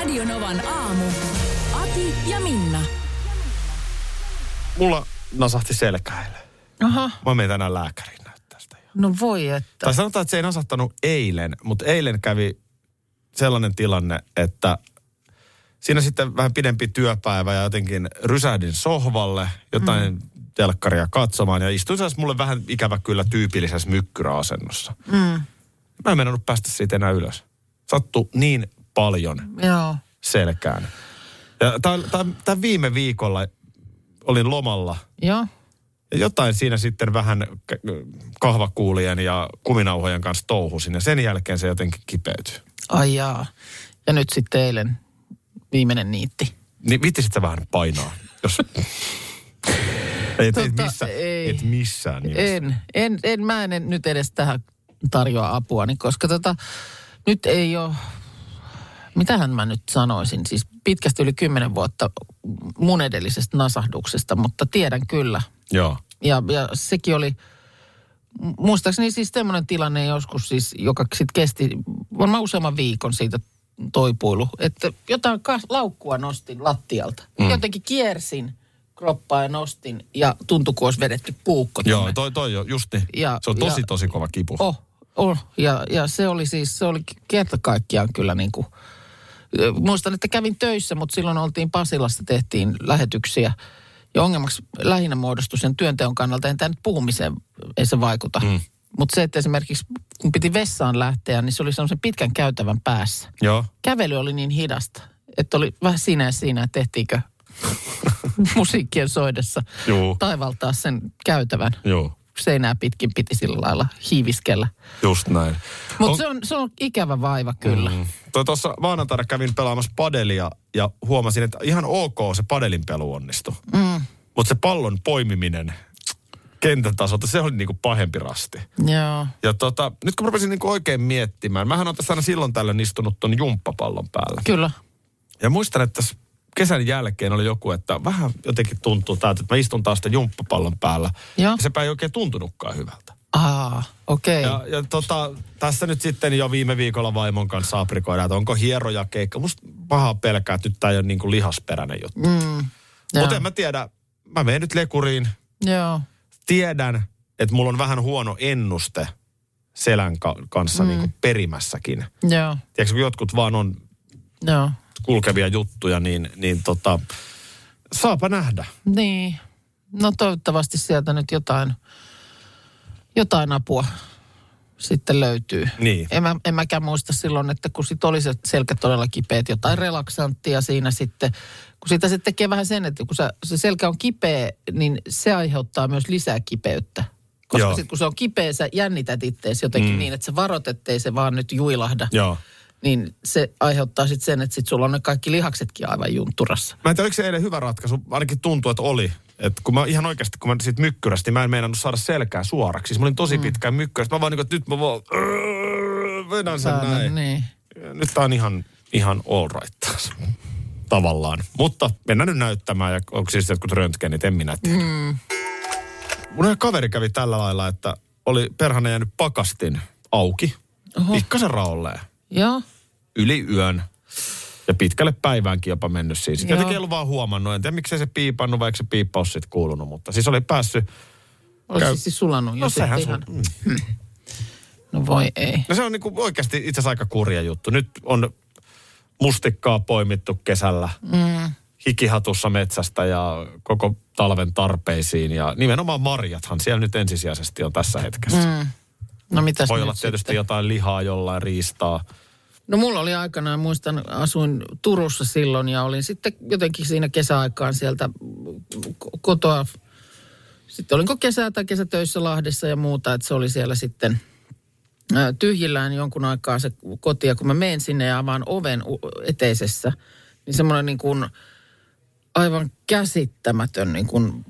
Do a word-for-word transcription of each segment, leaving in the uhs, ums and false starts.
Radionovan aamu. Ati ja Minna. Mulla nasahti selkäille. Aha. Mä menen tänään lääkäriin näyttää sitä. No voi että. Tai sanotaan, että se ei nasahtanut eilen, mutta eilen kävi sellainen tilanne, että siinä sitten vähän pidempi työpäivä ja jotenkin rysähdin sohvalle, jotain mm. telkkaria katsomaan ja istuin sellaisessa mulle vähän ikävä kyllä tyypillisessä mykkyräasennossa. Mm. Mä en mennä päästä siitä enää ylös. Sattui niin paljon Joo. selkään. Ja tämän viime viikolla olin lomalla. Joo. Ja jotain siinä sitten vähän kahvakuulien ja kuminauhojen kanssa touhusin. Ja sen jälkeen se jotenkin kipeytyi. Ai jaa. Ja nyt sitten eilen viimeinen niitti. Niin viittisit sä vähän painaa, jos... et, tota, et, missä, ei. et missään nimessä. En, en, en, mä en nyt edes tähän tarjoa apuani, koska tota, nyt ei ole... Mitähän mä nyt sanoisin? Siis pitkästi yli kymmenen vuotta mun edellisestä nasahduksesta, mutta tiedän kyllä. Joo. Ja, ja sekin oli, muistaakseni siis semmoinen tilanne joskus siis, joka sitten kesti varmaan useamman viikon siitä toipuilu. Että jotain kas, laukkua nostin lattialta. Mm. Jotenkin kiersin kroppaa ja nostin ja tuntui, kun olisi vedetty puukko. Joo, toi, toi jo, just niin. Ja, se on tosi, ja, tosi kova kipu. Oh, oh. Ja, ja se oli siis, se oli kerta kaikkiaan kyllä niin kuin, muistan, että kävin töissä, mutta silloin oltiin Pasilassa, tehtiin lähetyksiä. Ja ongelmaksi lähinnä muodostui sen työnteon kannalta, en tämä nyt puhumiseen, ei se vaikuta. Mm. Mutta se, että esimerkiksi kun piti vessaan lähteä, niin se oli sellaisen pitkän käytävän päässä. Joo. Kävely oli niin hidasta, että oli vähän siinä ja siinä, että tehtiinkö musiikkien soidessa Joo. taivaltaa sen käytävän. Joo. Seinää pitkin piti sillä lailla hiiviskellä. Just näin. Mutta on... se, on, se on ikävä vaiva kyllä. Mm. Tuossa maanantaina kävin pelaamassa padelia ja huomasin, että ihan ok se padelin pelu onnistui. Mm. Mutta se pallon poimiminen kentän tasolta, se oli niinku pahempi rasti. Joo. Ja tota, nyt kun rupesin niinku oikein miettimään, mähän olen tässä aina silloin tällöin istunut ton jumppapallon päällä. Kyllä. Ja muistan, että tässä kesän jälkeen oli joku, että vähän jotenkin tuntuu täältä, että mä istun taas sitä jumppapallon päällä. Joo. Ja sepä ei oikein tuntunutkaan hyvältä. Aa, okei. Okay. Ja, ja tota, tässä nyt sitten jo viime viikolla vaimon kanssa aprikoidaan, että onko hieroja keikka. Musta pahaa pelkää, että nyt tää ei ole niin kuin lihasperäinen juttu. Mm, mutta en mä tiedä, mä menen nyt lekuriin. Joo. Tiedän, että mulla on vähän huono ennuste selän ka- kanssa mm. niin kuin perimässäkin. Joo. Tiedätkö, kun jotkut vaan on Joo. kulkevia juttuja, niin, niin tota, saapa nähdä. Niin. No toivottavasti sieltä nyt jotain... Jotain apua sitten löytyy. Niin. En, mä, en mäkään muista silloin, että kun sit oli se selkä todella kipeä, jotain relaksanttia siinä sitten. Kun sitä se tekee vähän sen, että kun sä, se selkä on kipeä, niin se aiheuttaa myös lisää kipeyttä. Koska sitten kun se on kipeä, sä jännität ittees jotenkin mm. niin, että sä varot, ettei se vaan nyt juilahda. Joo. Niin se aiheuttaa sitten sen, että sit sulla on ne kaikki lihaksetkin aivan juntturassa. Mä en tiedä, oliko se eilen hyvä ratkaisu. Ainakin tuntuu, että oli. Että kun mä ihan oikeasti, kun mä siitä mykkyrästi, mä en meinannut saada selkää suoraksi. Siis mä olin tosi mm. pitkään mykkyrästi. Mä vaan niin kuin, että nyt mä vaan vedän sen Säännön, näin. Niin. Nyt tää on ihan, ihan all right taas. Tavallaan. Mutta mennään nyt näyttämään. Ja onko siis jotkut röntgenit, en minä tiedä. Mm. Mun kaveri kävi tällä lailla, että oli perhana jäänyt pakastin auki. Oho. Pikkasen raolleen. Joo. Yli yön. Ja pitkälle päiväänkin jopa mennyt siis. Sitten jotenkin ei ollut vaan huomannut. En tiedä, miksei se piipannut, vaikka se piippaus sitten kuulunut. Mutta siis oli päässyt... Olisi käy... siis sulannut. No sehän ihan... sun... Mm. No voi ei. No se on niinku oikeasti itse asiassa aika kurja juttu. Nyt on mustikkaa poimittu kesällä. Mm. Hikihatussa metsästä ja koko talven tarpeisiin. Ja nimenomaan marjathan siellä nyt ensisijaisesti on tässä hetkessä. Mm. No mitäs voi nyt olla tietysti sitten? Jotain lihaa jollain, riistaa. No mulla oli aikanaan, muistan, asuin Turussa silloin ja olin sitten jotenkin siinä kesäaikaan sieltä kotoa. Sitten olinko kesää tai kesätöissä Lahdessa ja muuta, että se oli siellä sitten tyhjillään jonkun aikaa se koti. Ja kun mä menen sinne ja avaan oven eteisessä, niin semmoinen niin kuin aivan käsittämätön niin kuin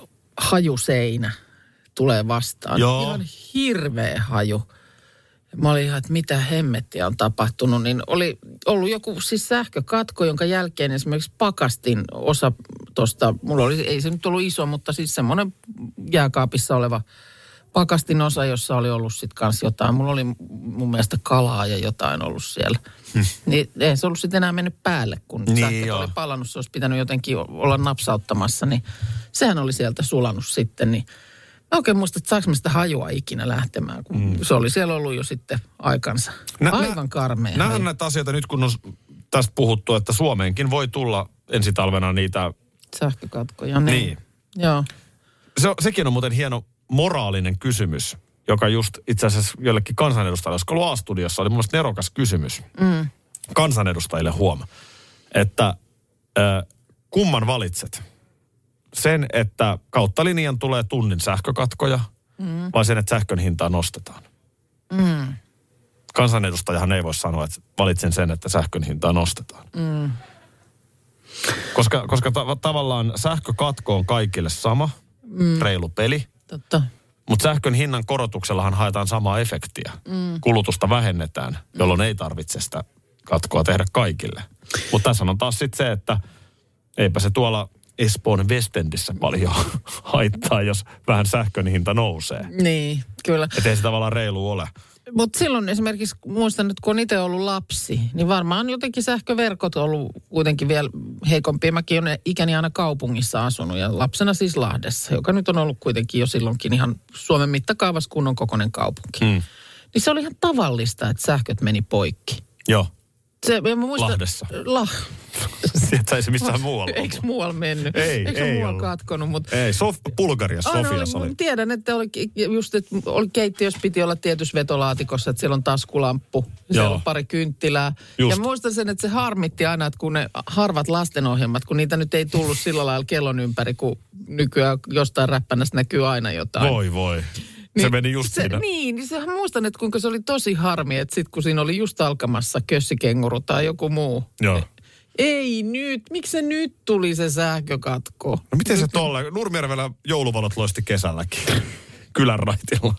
hajuseinä tulee vastaan. Joo. Ihan hirveä haju. Mä olin ihan, että mitä hemmettiä on tapahtunut, niin oli ollut joku siis sähkökatko, jonka jälkeen esimerkiksi pakastin osa tuosta, mulla oli, ei se nyt ollut iso, mutta siis semmoinen jääkaapissa oleva pakastin osa, jossa oli ollut sitten kanssa jotain. Mulla oli mun mielestä kalaa ja jotain ollut siellä. Hmm. Niin ei se ollut sitten enää mennyt päälle, kun niin sähköt joo. oli palannut. Se olisi pitänyt jotenkin olla napsauttamassa, niin sehän oli sieltä sulanut sitten. Niin mä oikein muista, että saanko mä sitä hajua ikinä lähtemään, kun hmm. se oli siellä ollut jo sitten aikansa. Nä, Aivan nä, karmea. Nämä on näitä asioita nyt, kun on tästä puhuttu, että Suomeenkin voi tulla ensi talvena niitä sähkökatkoja. Niin. niin. Joo. Se, sekin on muuten hieno moraalinen kysymys, joka just itse asiassa jollekin kansanedustajille, koska ollut A-studiossa, oli mun mielestä nerokas kysymys. Mm. Kansanedustajille huoma, että äh, kumman valitset? Sen, että kautta linjan tulee tunnin sähkökatkoja, mm. vai sen, että sähkön hintaa nostetaan? Mm. Kansanedustajahan ei voi sanoa, että valitsen sen, että sähkön hintaa nostetaan. Mm. Koska, koska ta- tavallaan sähkökatko on kaikille sama, mm. reilu peli. Totta. Mutta sähkön hinnan korotuksellahan haetaan samaa efektiä. Mm. Kulutusta vähennetään, jolloin mm. ei tarvitse sitä katkoa tehdä kaikille. Mutta tässä on taas sitten se, että eipä se tuolla Espoon Westendissä paljon haittaa, jos vähän sähkön hinta nousee. Niin, kyllä. Että ei se tavallaan reilu ole. Mutta silloin esimerkiksi, muistan, että kun on itse ollut lapsi, niin varmaan jotenkin sähköverkot on ollut kuitenkin vielä heikompia. Mäkin olen ikäni aina kaupungissa asunut ja lapsena siis Lahdessa, joka nyt on ollut kuitenkin jo silloinkin ihan Suomen mittakaavassa kunnon kokoinen kaupunki. Mm. Niin se oli ihan tavallista, että sähköt meni poikki. Joo. Se, mä muistan, Lahdessa. La... Sieltä ei se missään muualla. Eikö muualla mennyt? Ei, Eikö ei muualla ollut. katkonut? Mut... Ei, Sof- Bulgariassa, Sofiassa oli. Tiedän, että oli just, että oli keittiössä piti olla tietyssä vetolaatikossa, että siellä on taskulamppu, siellä on pari kynttilää. Just. Ja muistan sen, että se harmitti aina, että kun ne harvat lastenohjelmat, kun niitä nyt ei tullut sillä lailla kellon ympäri, kun nykyään jostain räppänästä näkyy aina jotain. Voi voi. Niin, se meni just se, siinä. Niin, niin sehän muistan, että kuinka se oli tosi harmi, että sitten kun siinä oli just alkamassa kössikenguru tai joku muu. Joo. Ei nyt, miksi se nyt tuli se sähkökatko? No miten se tolle? Nurmijärvellä jouluvalot loisti kesälläkin. Kylän raitilla.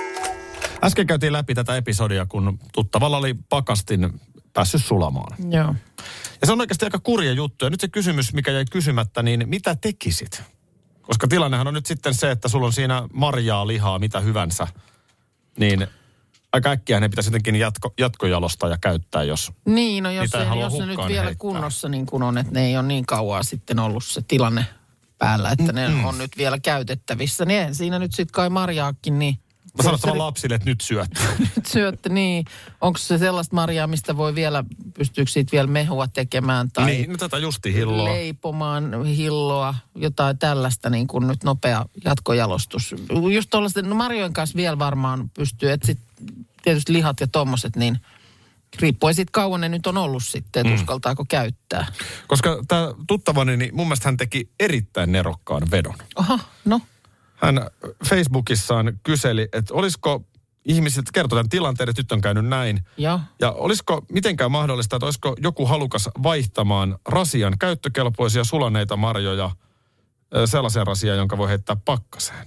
Äsken käytiin läpi tätä episodia, kun tuttavalla oli pakastin päässyt sulamaan. Joo. Ja se on oikeasti aika kurja juttu. Ja nyt se kysymys, mikä jäi kysymättä, niin mitä tekisit? Koska tilannehan on nyt sitten se, että sulla on siinä marjaa, lihaa, mitä hyvänsä. Niin aika äkkiä ne pitäisi jotenkin jatko, jatkojalostaa ja käyttää, jos niin, no jos, ei, jos ne nyt vielä heittää kunnossa niin kuin on, että ne ei ole niin kauan sitten ollut se tilanne päällä, että ne mm. on nyt vielä käytettävissä. Niin siinä nyt sitten kai marjaakin, niin mä sanon tämän lapsille, että nyt syötte. Nyt syötte, niin. Onko se sellaista marjaa, mistä voi vielä, pystyykö siitä vielä mehua tekemään? Tai niin, no tätä justi hilloa. Leipomaan hilloa, jotain tällaista niin kuin nyt nopea jatkojalostus. Just tuollaisten, no marjojen kanssa vielä varmaan pystyy, että sitten tietysti lihat ja tommoset, niin riippuen siitä kauan ne nyt on ollut sitten, että mm. uskaltaako käyttää. Koska tämä tuttavani, niin mun mielestä hän teki erittäin nerokkaan vedon. Aha, no. Hän Facebookissaan kyseli, että olisiko ihmiset, kertoi tämän tilanteen, että nyt on käynyt näin. Ja, ja olisiko mitenkään mahdollista, että olisiko joku halukas vaihtamaan rasian käyttökelpoisia sulaneita marjoja sellaisen rasian, jonka voi heittää pakkaseen.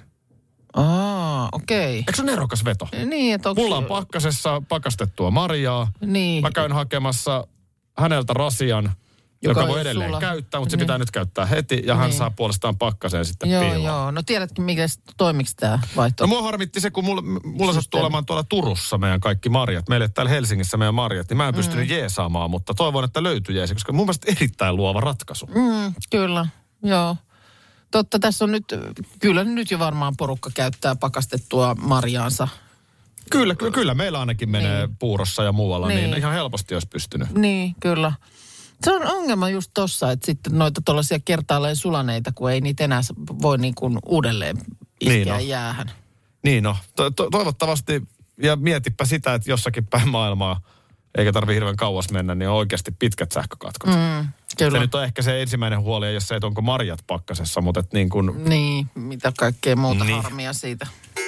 Aa, okei. Okay. Eikö se ole nerokas veto? Niin, että onko... Mulla on pakkasessa pakastettua marjaa. Niin. Mä käyn hakemassa häneltä rasian, joka, joka voi edelleen sulla käyttää, mutta niin. se pitää nyt käyttää heti. Ja hän niin. saa puolestaan pakkaseen sitten joo, piiloon. Joo, no tiedätkö, mikä toimiko tämä vaihto? No mua harmitti se, kun mulla, mulla sattuu olemaan tuolla Turussa meidän kaikki marjat. Meille täällä Helsingissä meidän marjat, niin mä en pystynyt mm. jeesaamaan, mutta toivon, että löytyy jeesi, koska mun mielestä erittäin luova ratkaisu. Mm, kyllä, joo. Totta, tässä on nyt, kyllä nyt jo varmaan porukka käyttää pakastettua marjaansa. Kyllä, kyllä, kyllä. Meillä ainakin menee niin. puurossa ja muualla, niin. niin ihan helposti olisi pystynyt. Niin, kyllä. Se on ongelma just tossa, että sitten noita tuollaisia kertaalleen sulaneita, kun ei niitä enää voi niin kuin uudelleen iskeä niin jäähän. Niin no, to- to- toivottavasti, ja mietipä sitä, että jossakin päin maailmaa, eikä tarvitse hirveän kauas mennä, niin on oikeasti pitkät sähkökatkot. Mm, kyllä. Se nyt on ehkä se ensimmäinen huoli, jos se, että onko marjat pakkasessa, mutta et niin kuin... Niin, mitä kaikkea muuta niin. harmia siitä.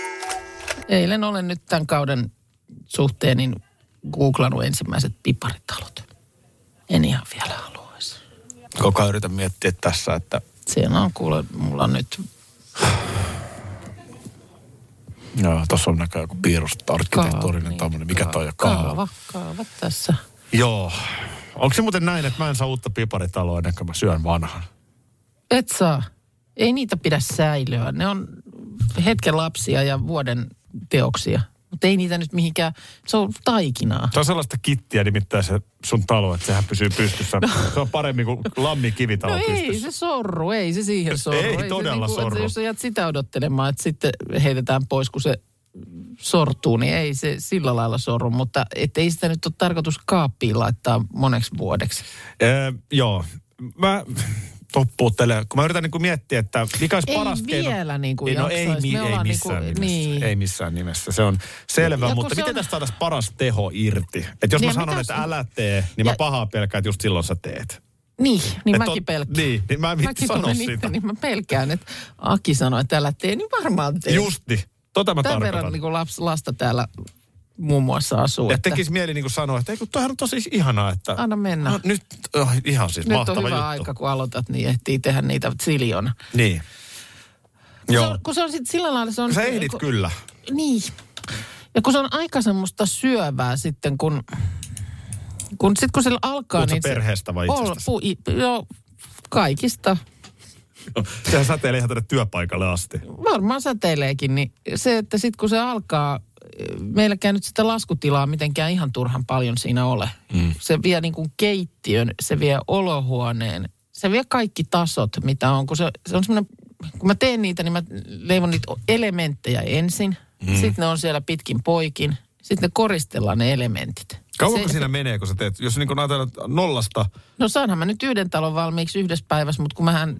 Eilen olen nyt tämän kauden suhteen niin googlannut ensimmäiset piparitalot. En ihan vielä haluaisi. Koko ajan yritän miettiä tässä, että... Siellä on kuule, mulla on nyt... Joo, tuossa on näköjään joku piirusta, arkkitehtuurinen niin, tämmöinen. Mikä toi on? Kaava. Kaava, kaava tässä. Joo. Onko se muuten näin, että mä en saa uutta piparitaloa ennen kuin mä syön vanhan? Et saa. Ei niitä pidä säilyä. Ne on hetken lapsia ja vuoden teoksia. Mutta ei niitä nyt mihinkään, se on taikinaa. Se on sellaista kittiä nimittäin se sun talo, että sehän pysyy pystyssä. No. Se on paremmin kuin lammi kivitalo no pystyssä. ei se sorru, ei se siihen sorru. ei, ei todella se niinku, sorru. Jos sä jäät sitä odottelemaan, että sitten heitetään pois, kun se sortuu, niin ei se sillä lailla sorru. Mutta et ei sitä nyt ole tarkoitus kaappiin laittaa moneksi vuodeksi. Ee, joo, mä toppuuttelen, kun mä yritän niinku miettiä, että mikä olisi ei paras keino. Ei vielä niin kuin no ei, ei, ei, missään niinku, nimessä, niin. ei missään nimessä, se on selvä, ja mutta miten on... tästä saataisiin paras teho irti? Että jos niin mä sanon, että älä tee, niin ja... mä pahaa pelkään, että just silloin sä teet. Niin, niin et mäkin on... pelkään. Niin, niin mä en viitti sanoa sitä. Niin mä pelkään, että Aki sanoi, että älä tee, niin varmaan tee. Justi, tota mä Tämän tarkoitan. verran niin kuin laps, lasta täällä muun muassa asuu. Ja että... tekisi mieli niin kuin sanoa, että ei kun toihan on tosi ihanaa, että... Anna mennä. No, nyt oh, ihan siis nyt mahtava juttu. Nyt on hyvä aika, kun aloitat, niin ehtii tehdä niitä siljona. Niin. Kun Joo. se on, kun se on sitten sillä lailla... Se on, sä ehdit kun, kyllä. Niin. Ja kun se on aika semmoista syövää sitten, kun... Kun sitten kun se alkaa... Puhutko niin perheestä vai itsestäsi? Pu, joo, kaikista. Sehän säteilee ihan tänne työpaikalle asti. Varmaan säteileekin, niin se, että sitten kun se alkaa, meilläkään nyt sitä laskutilaa mitenkään ihan turhan paljon siinä ole. Mm. Se vie niin kuin keittiön, se vie olohuoneen, se vie kaikki tasot, mitä on. Kun se, se on semmoinen, kun mä teen niitä, niin mä leivon niitä elementtejä ensin. Mm. Sitten ne on siellä pitkin poikin. Sitten ne koristellaan ne elementit. Kauanko se, siinä se, menee, kun sä teet, jos niin kun ajatellaan nollasta? No saanhan mä nyt yhden talon valmiiksi yhdessä päivässä, mutta kun mähän...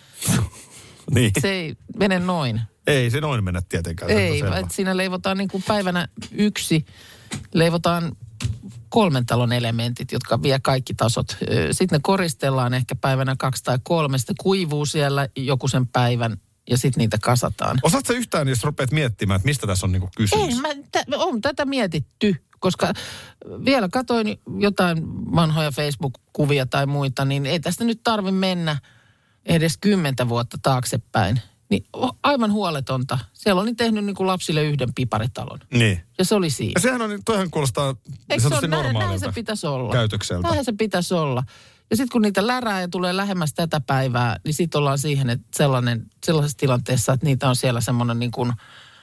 niin. Se ei mene noin. Ei se noin mennä tietenkään. Ei, että siinä leivotaan niin kuin päivänä yksi, leivotaan kolmen talon elementit, jotka vie kaikki tasot. Sitten ne koristellaan ehkä päivänä kaksi tai kolme, sitten kuivuu siellä joku sen päivän ja sitten niitä kasataan. Osaatko yhtään, jos rupeat miettimään, että mistä tässä on niinku kysymys? Ei, mä, t- on tätä mietitty, koska vielä katsoin jotain vanhoja Facebook-kuvia tai muita, niin ei tästä nyt tarvitse mennä edes kymmentä vuotta taaksepäin. Niin aivan huoletonta. Siellä oli tehnyt niin kuin lapsille yhden piparitalon. Niin. Ja se oli siinä. Ja sehän on, toihan kuulostaa sanotusti normaalilta näin se pitäisi olla. Käytökseltä. Näin se pitäisi olla. Ja sitten kun niitä lärää ja tulee lähemmäs tätä päivää, niin sitten ollaan siihen, että sellainen, sellaisessa tilanteessa, että niitä on siellä semmoinen niin kuin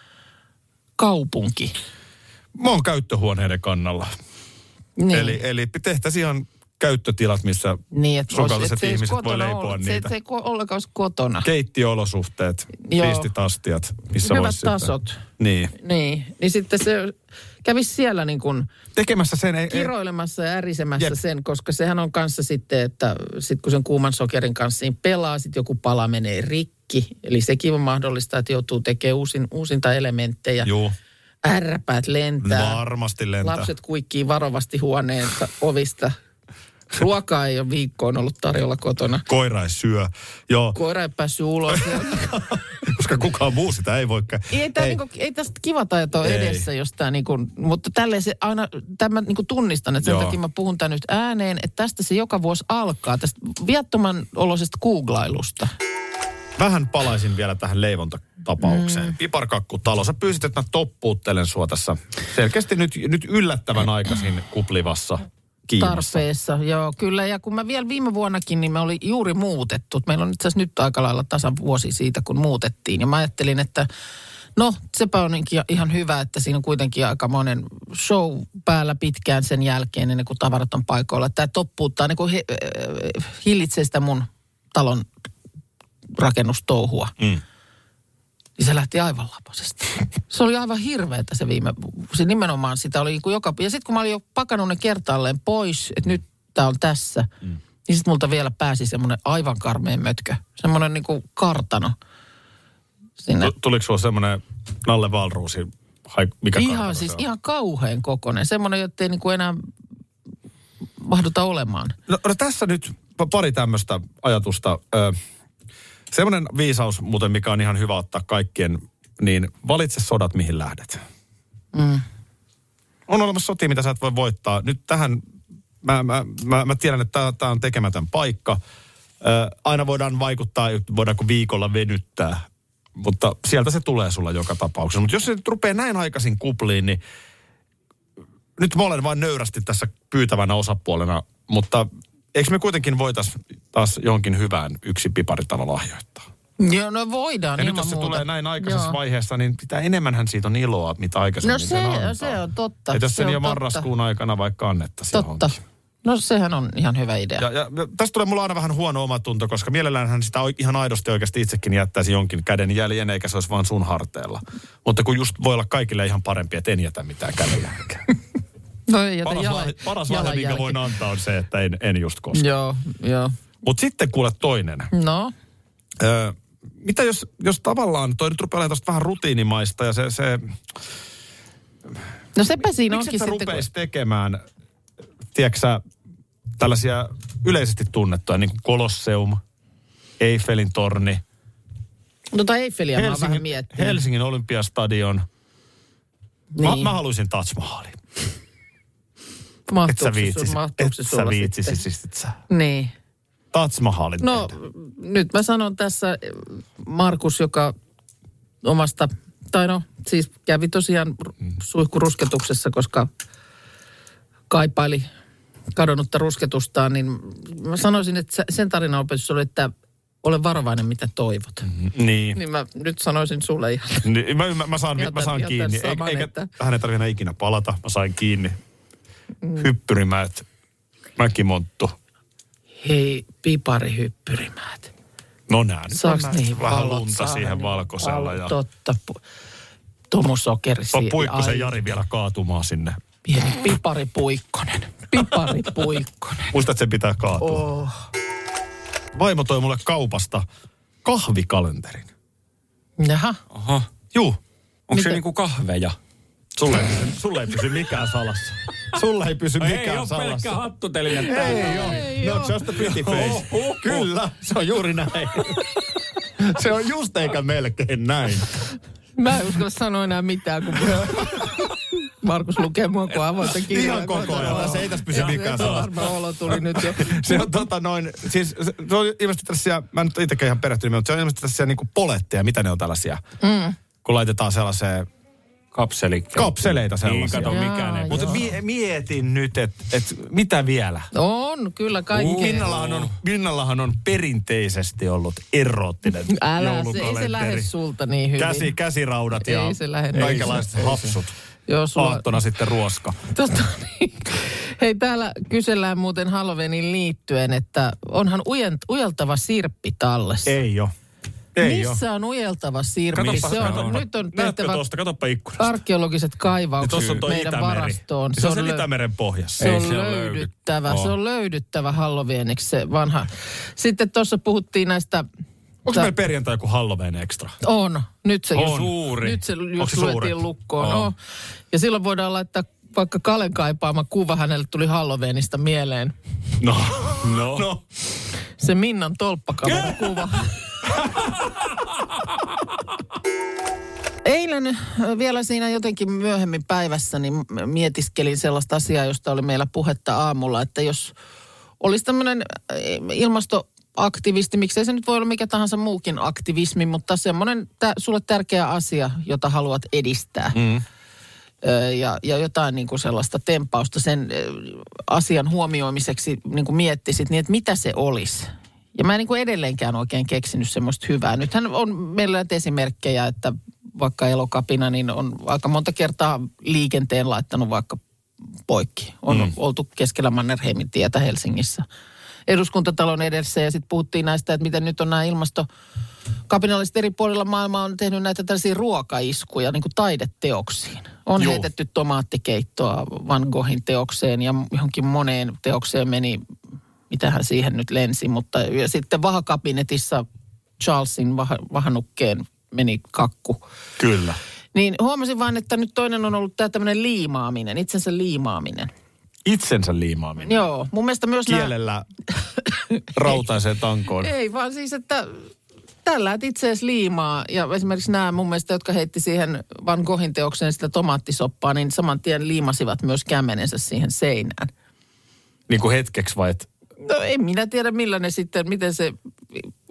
kaupunki. Mä oon käyttöhuoneiden kannalla. Niin. Eli, eli tehtäisiin ihan käyttötilat, missä niin, sun kaltaiset ihmiset voi leipoa olla, niitä. Se, se ei ollenkaan olisi kotona. Keittiöolosuhteet, ristiastiat, missä hyvät voisi tasot. Sitten. Niin. Niin, niin sitten se kävisi siellä niin kuin tekemässä sen. Ei, kiroilemassa ja ärisemässä jep. sen, koska sehän on kanssa sitten, että sit kun sen kuuman sokerin kanssa niin pelaa, sitten joku pala menee rikki. Eli sekin on mahdollista, että joutuu tekemään uusin, uusinta elementtejä. Joo. Ärräpäät lentää. Varmasti lentää. Lapset kuikkii varovasti huoneen ovista. Ruokaa ei ole viikkoon ollut tarjolla kotona. Koira ei syö. Joo. Koira ei päässyt ulos. Koska kukaan muu sitä ei voi. Ei, ei. Niinku, ei tästä kiva taito ole edessä, jos tää niinku, mutta tälleen se aina, tämän niinku tunnistan, että sen Joo. takia mä puhun tän nyt ääneen, että tästä se joka vuosi alkaa, tästä viattoman oloisesta googlailusta. Vähän palaisin vielä tähän leivontatapaukseen. Mm. Piparkakkutalo, sä pyysit, että mä toppuuttelen sua tässä selkeästi nyt, nyt yllättävän aikaisin kuplivassa kiimassa. Tarpeessa, joo, kyllä. Ja kun mä vielä viime vuonnakin, niin me oli juuri muutettu. Meillä on itse asiassa nyt aika lailla tasan vuosi siitä, kun muutettiin. Ja mä ajattelin, että no, sepä on ihan hyvä, että siinä on kuitenkin aika monen show päällä pitkään sen jälkeen, ennen kuin tavarat on paikoilla. Tämä toppuuttaa, niin kuin he, äh, hillitsee sitä mun talon rakennustouhua. Mm. Niin se lähti aivan lapasesta. Se oli aivan hirveetä se viime, se nimenomaan sitä oli niin joka, ja sitten kun mä olin jo pakannut ne kertaalleen pois, että nyt tää on tässä, mm. niin sitten multa vielä pääsi semmoinen aivan karmeen mötkö, semmoinen niin kuin kartano. Sinne. Tuliko sulla semmoinen Nalle Wahlroosi, mikä ihan kartano siis, se on? ihan kauhean kokoinen, semmoinen, jotta ei niin kuin enää mahduta olemaan. No, no tässä nyt pari tämmöistä ajatusta. Ö, semmoinen viisaus muuten, mikä on ihan hyvä ottaa kaikkien, niin valitse sodat, mihin lähdet. Mm. On olemassa sotia, mitä sä et voi voittaa. Nyt tähän, mä, mä, mä, mä tiedän, että tämä on tekemätön paikka. Ö, aina voidaan vaikuttaa, voidaanko viikolla venyttää, mutta sieltä se tulee sulla joka tapauksessa. Mutta jos se nyt rupeaa näin aikaisin kupliin, niin nyt mä olen vain nöyrästi tässä pyytävänä osapuolena, mutta eikö me kuitenkin voitaisiin taas johonkin hyvään yksi piparitalo lahjoittaa? Joo, no voidaan ja ilman nyt jos se muuta. tulee näin aikaisessa Joo. vaiheessa, niin pitää enemmänhän siitä on iloa, mitä aikaisemmin No se, sen antaa. se on totta. Että jos se sen on jo totta. marraskuun aikana vaikka annettaisiin Totta. johonkin. No sehän on ihan hyvä idea. Ja, ja, ja tästä tulee mulla aina vähän huono omatunto, koska mielelläänhän sitä ihan aidosti oikeasti itsekin jättäisi jonkin käden jäljen, eikä se olisi vaan sun harteella. Mutta kun just voi olla kaikille ihan parempi, että en jätä mitään käden jälkeen. No ei jätä Paras, jala, lahja, paras lahja, minkä voin antaa, on se, että en, en just koske. Joo, joo. Mutta sitten kuule toinen. No? Öö, mitä jos, jos tavallaan, toi nyt rupeaa olemaan tosta vähän rutiinimaista ja se... se no sepä siinä miksi onkin et sä sitten... rupeisi tekemään, tiedätkö sä, tällaisia yleisesti tunnettuja, niin kuin Colosseum, Eiffelin torni, Tota Eiffeliä mä oon vähän Helsingin, miettinyt. Helsingin Olympiastadion. Niin. Mä, mä haluaisin Taj Mahalin. Et sä Mahtuuko se viitsis, sun- mahtuuko et se sä sulla viitsisit sitten? sit sä. Niin. Taj Mahalin No tehdä. nyt mä sanon tässä Markus, joka omasta, tai no siis kävi tosiaan suihkurusketuksessa, koska kaipaili kadonnutta rusketustaan, niin mä sanoisin, että sen tarinaopetus oli, että ole varovainen, mitä toivot. Mm-hmm. Niin. Niin mä nyt sanoisin sulle ihan. niin mä, mä, mä saan, Jätän- mä saan jätän kiinni. saman, Eikä, että- hän ei tarvitse enää ikinä palata. Mä sain kiinni. Mm. Hyppyrimäät, Mäkimonttu. Hei, piparihyppyrimäät. No nää nyt Saaks on niihin vähän valot lunta saada, siihen niin valkoisella. valot, Ja totta. Pu- Tomusokeri on siihen. Puikkosen Ai, Jari vielä kaatumaan sinne. Pieni piparipuikkonen. Piparipuikkonen. Muistat, että se pitää kaatua. Oh. Vaimo toi mulle kaupasta kahvikalenterin. Jaha. Aha. Juu. Onko Mitä? se niinku kahveja? Sulle ei, pysy, sulle ei pysy mikään salassa. Sulle ei pysy Ei mikään ole pelkkä salassa. hattuteline. Ei ole. Ei No oo. just a pretty face. Kyllä, se on juuri näin. Se on just eikä melkein näin. Mä en uskalla sanoa enää mitään, kun Markus lukee mua kuin avointa kirjaa. Ihan koko ajan. Se ei tässä pysy mikään salassa. Varmaan olo tuli nyt jo. Se on tota noin, siis se se on ilmeisesti tällaisia, mä en nyt itsekään ihan perehtynyt, mutta se on ilmeisesti tällaisia niinku poletteja, mitä ne on tällaisia, Mm. kun laitetaan sellaiseen Kapseli. kapseleita Niin, sellaisia. kato Jaa, mikään ei. joo. Mutta mie- mietin nyt, että et mitä vielä? On, kyllä kaikki. Minnallahan on, Minnallahan on perinteisesti ollut eroottinen Älä, se, ei joulukalenteri. se lähde sulta niin hyvin. Käsi, käsiraudat ja Ei se lähde. kaikenlaiset Ei se- hapsut. Joo, sulla... Aattona sitten ruoska. Tota, niin. Hei, täällä kysellään muuten Halloweenin liittyen, että onhan ujent, ujeltava sirppi tallessa. Ei oo. Ei oo. Missä on ujeltava sirppi? Katoppa, Se on, katoppa. nyt on Näetkö tehtävä tuosta? Katoppa ikkunasta. arkeologiset kaivaukset Tuossa on tuo meidän Itämeri. varastoon. Se on lö- sen Itämeren pohjassa. Se Ei on se ole löydyttävä, löydy. se on löydyttävä Halloweeniksi se vanha. Sitten tuossa puhuttiin näistä... Onko meillä perjantai joku Halloween extra? On. Nyt se, On. just, Suuri. nyt se Onko just se luetiin suurempi? lukkoon. On. No. Ja silloin voidaan laittaa vaikka Kalen kaipaama kuva, hänelle tuli Halloweenista mieleen. No. No. No. Se Minnan tolppakameran kuva. Eilen äh, vielä siinä jotenkin myöhemmin päivässä niin mietiskelin sellaista asiaa, josta oli meillä puhetta aamulla, että jos olisi tämmöinen äh, ilmastoaktivisti, miksei se nyt voi olla mikä tahansa muukin aktivismi, mutta semmoinen tä, sulle tärkeä asia, jota haluat edistää. Mm. Ö, ja, ja jotain niin kuin sellaista tempausta sen ö, asian huomioimiseksi niin kuin miettisit, niin että mitä se olisi. Ja mä en niin kuin edelleenkään oikein keksinyt semmoista hyvää. Nythän on meillä näitä esimerkkejä, että vaikka Elokapina, niin on aika monta kertaa liikenteen laittanut vaikka poikki. On mm. oltu keskellä Mannerheimin tietä Helsingissä eduskuntatalon edessä ja sitten puhuttiin näistä, että miten nyt on nämä ilmastokapinalliset eri puolilla maailmaa on tehnyt näitä tällaisia ruokaiskuja niin kuin taideteoksiin. On Joo. heitetty tomaattikeittoa Van Goghin teokseen ja johonkin moneen teokseen meni, mitähän siihen nyt lensi, mutta ja sitten vahakabinetissa Charlesin vah, vahanukkeen meni kakku. Kyllä. Niin huomasin vaan, että nyt toinen on ollut tämä tämmöinen liimaaminen, itsensä liimaaminen. Itsensä liimaaminen. Joo, mun mielestä myös nämä... Kielellä rautaiseen tankoon. Ei, vaan siis, että tällä et itseäsi liimaa. Ja esimerkiksi nämä mun mielestä, jotka heitti siihen Van Goghin teokseen sitä tomaattisoppaa, niin saman tien liimasivat myös kämmenensä siihen seinään. Niin kuin hetkeksi vai et? No en minä tiedä millainen sitten, miten se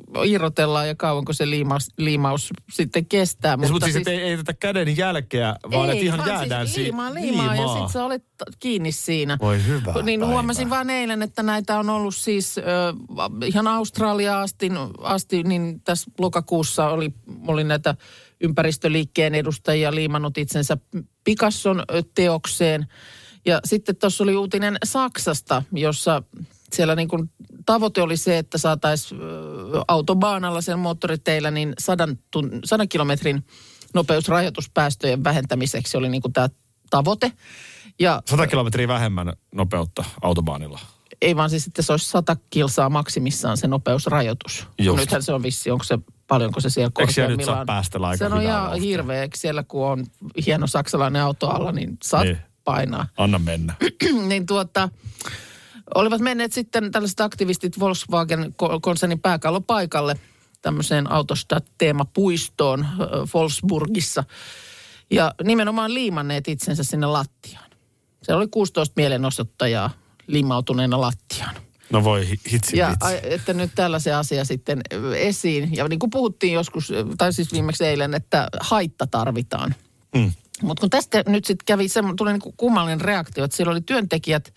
irrotellaan ja kauanko se liimaus, liimaus sitten kestää. Mutta, mutta siis, siis ei, ei tätä käden jälkeä, vaan ei, että ihan vaan jäädään siis liimaa, si- liimaa, liimaa. ja sitten sä olet kiinni siinä. Voi hyvä Niin päivä. huomasin vaan eilen, että näitä on ollut siis äh, ihan Australiaan asti, asti, niin tässä lokakuussa oli, oli näitä ympäristöliikkeen edustajia liimannut itsensä Picasson teokseen. Ja sitten tuossa oli uutinen Saksasta, jossa siellä niin kuin tavoite oli se, että saataisiin autobaanalla sen moottoriteillä niin sadan, sadan kilometrin nopeusrajoituspäästöjen vähentämiseksi oli niin kuin tämä tavoite. Ja sata kilometriä vähemmän nopeutta autobaanilla. ei vaan siis, että se olisi sata kilsaa maksimissaan se nopeusrajoitus. Nythän se on vissi, onko se, paljonko se siellä korkeimmillaan. Eikö siellä nyt saa päästellä aika se on ihan vauhtia? hirveä, eikö siellä kun on hieno saksalainen auto alla, niin saat niin. painaa. Anna mennä. niin tuota, olivat menneet sitten tällaiset aktivistit Volkswagen-konsernin pääkallopaikalle tämmöiseen Autostadt-teemapuistoon äh, Wolfsburgissa. Ja nimenomaan liimanneet itsensä sinne lattiaan. Siellä oli kuusitoista mielenosoittajaa liimautuneena lattiaan. No voi hitsi Ja vitsi. että nyt tällaisen asia sitten esiin. Ja niin kuin puhuttiin joskus, tai siis viimeksi eilen, että haitta tarvitaan. Mm. Mutta kun tästä nyt sitten kävi, se tuli niin kuin kummallinen reaktio, että siellä oli työntekijät,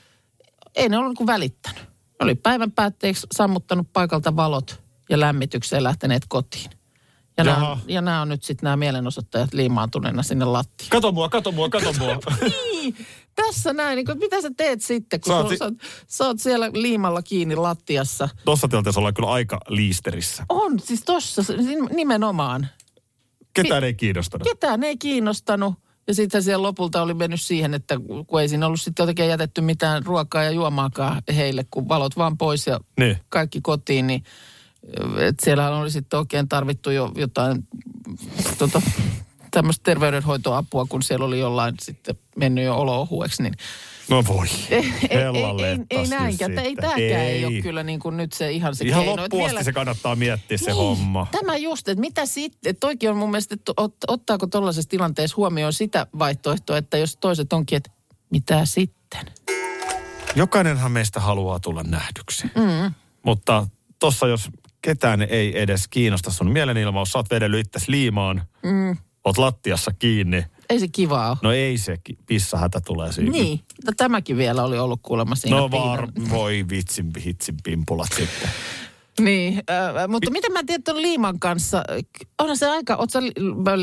ei ne ollut niin kuin välittänyt. Ne oli päivän päätteeksi sammuttanut paikalta valot ja lämmitykseen lähteneet kotiin. Ja nämä, ja nämä on nyt sitten nämä mielenosoittajat liimaantuneena sinne lattiaan. Kato mua, kato mua, kato mua. Niin, tässä näin. Niin kuin, mitä sä teet sitten, kun Saati... sä, oot, sä oot siellä liimalla kiinni lattiassa? Tuossa tilanteessa ollaan kyllä aika liisterissä. On, siis tossa nimenomaan. Ketään ei kiinnostanut. Ketään ei kiinnostanut. Ja sitten siellä lopulta oli mennyt siihen, että kun ei siinä ollut sitten jotenkin jätetty mitään ruokaa ja juomaakaan heille, kun valot vaan pois ja niin. kaikki kotiin, niin että siellä oli sitten oikein tarvittu jo jotain tota, tämmöistä terveydenhoitoapua, kun siellä oli jollain sitten mennyt jo olo ohueksi, niin no voi, ei, ei, ei, ei näinkään, ei tämäkään ei. ei ole kyllä niin kuin nyt se ihan se ihan keino. loppuun asti vielä... se kannattaa miettiä se niin, homma. Tämä just, että mitä sitten, toikin on mun mielestä, että ot, ottaako tuollaisessa tilanteessa huomioon sitä vaihtoehtoa, että jos toiset onkin, että mitä sitten? Jokainenhan meistä haluaa tulla nähdyksi, Mm. mutta tossa jos ketään ei edes kiinnosta sun mielenilmaus, sä oot vedellyt itsesi liimaan, Mm. oot lattiassa kiinni. Ei se kivaa ole. No ei se pissahätä tulee siinä. Niin, no, tämäkin vielä oli ollut kuulemma siinä. No var, voi vitsin hitsin pimpulat sitten. Niin, äh, mutta mitä mä tiedän tuon liiman kanssa, onhan se aika, oot sä li,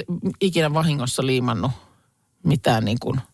ikinä vahingossa liimannut mitään niin kuin?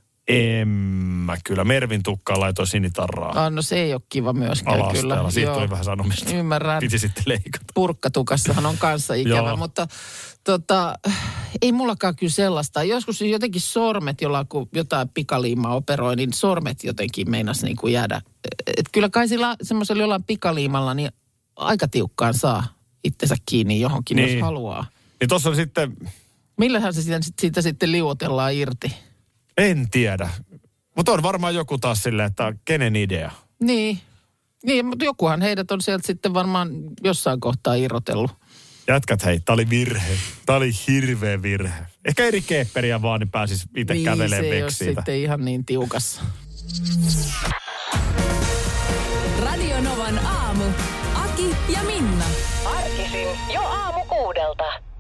En mä kyllä. Mervin tukkaan laitoin sinitarraa. Ah, no se ei ole kiva myöskään Alasteella. kyllä. Siitä Joo, tuli vähän sanomista. ymmärrän. Piti sitten leikata. Purkkatukassahan on kanssa ikävä, mutta tota, ei mullakaan kyllä sellaista. Joskus jotenkin sormet, jolla kun jotain pikaliimaa operoi, niin sormet jotenkin meinas niin kuin jäädä. Et kyllä kai sillä semmoisella jollain pikaliimalla niin aika tiukkaan saa itsensä kiinni johonkin, niin. Jos haluaa. Niin tossa on sitten... Millähän se siitä, siitä sitten liuotellaan irti? En tiedä. Mutta on varmaan joku taas silleen, että kenen idea. Niin. Niin, mutta jokuhan heidät on sieltä sitten varmaan jossain kohtaa irrotellut. Jätkät, hei, tää oli virhe. Tää oli hirveä virhe. Ehkä eri keepperiä vaan, niin pääsis itse niin, kävelemään veksi siitä. siitä. Sitten ihan niin tiukassa. Radio Novan aamu. Aki ja Minna. Arkisin jo aamu kuudelta.